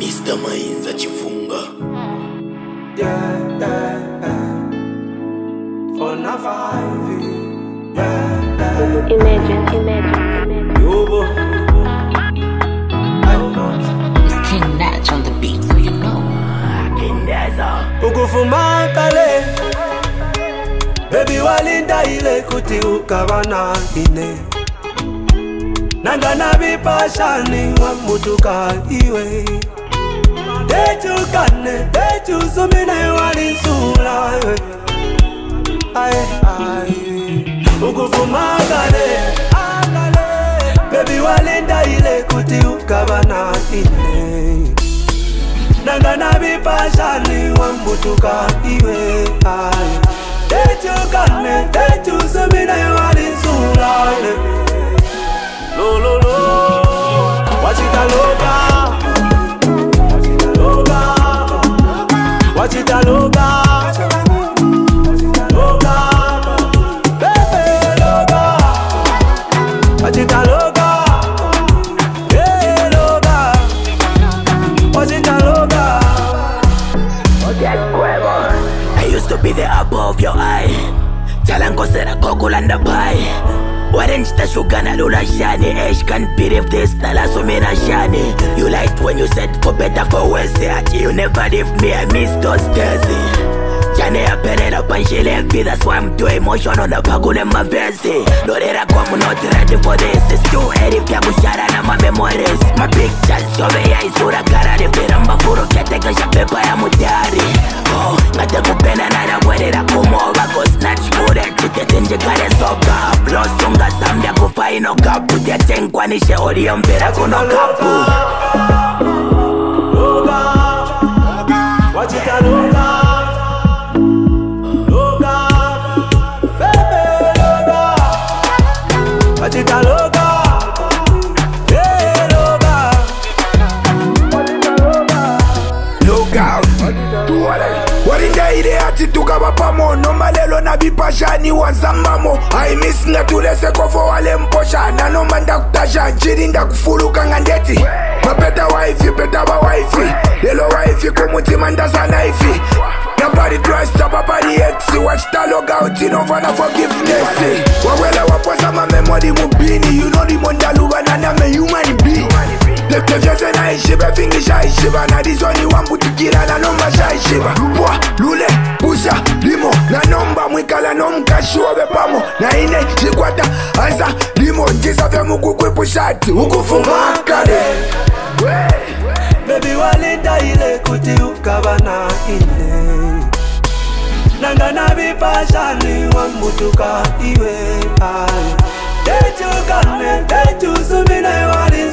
Mr. Mainza Chifunga. Yeah. For na five. Yeah. Imagine. Yobo. I'm not. It's King Natch on the beat, so you know. King Daza. Ukufuma kale. Baby walinda ile kuti ukabana ine. Nangana bipashani wa mutuka iwe. Deju sumine walisula. Aye. Ukufuma kale. Baby walinda ile kuti ukabana ine. Nangana bipashani wa mutuka iwe. Aye. Deju sumine walisula. Lo. Wachita loga. Wachita loga. Loga. Baby loga. Wachita loga. Yeah loga. Wachita loga. I used to be the apple of your eye. Chalanko sera kokulanda pie. Orange ta sugar na lula shani. Ash can't believe this na la sumina shani. You liked when you said for better for worse. You never leave me, I miss those days. Jane ya perera panchile fi. That's why I'm too emotional na pagule mavesi. Lorera kwa I'm not ready for this. It's too early kya kushara na ma memories. My pictures shove ya isura karari. Firamba furo kya teka sha pepa ya mutari. Oh, ngate kupena na rawerera kumova. Go snatch kure chite tenje kare soka. Lost unga sambia kufa ino kapu. Tia tenkwa nishe ori mbera kuno kapu. Loga. Wachita loga. Wachita loga. Yeah loga. Loga. Warinda ile ati tukaba pamo. Nomba lelo na bipashani wanzambamo. I miss nga tulese kofo wale mposha. Na nomba nda kutasha. Chiri nda kufuluka ngandeti. Mapeta waifi, peta ba waifi. Lelo waifi kumuti manda sana ifi. Nobody trust nobody ex. Watch the log out, you know for no forgiveness. Wawela waposa ma memory mubini. You know the monda luba na me human being. The fiance na ishiba fingisha ishiba. Na this one you want putikira na nomba sha ishiba. Bwa, lule, busha, limo. Na nomba mwikala nomka shuobe pamo. Na ine chikwata, ansa, limo. Njisa fe muku kwepushati, ukufuma kade. Baby walinda ile kuti ukabana ine. Nangana bipashani wa mutuka iwe. Deju sumine wali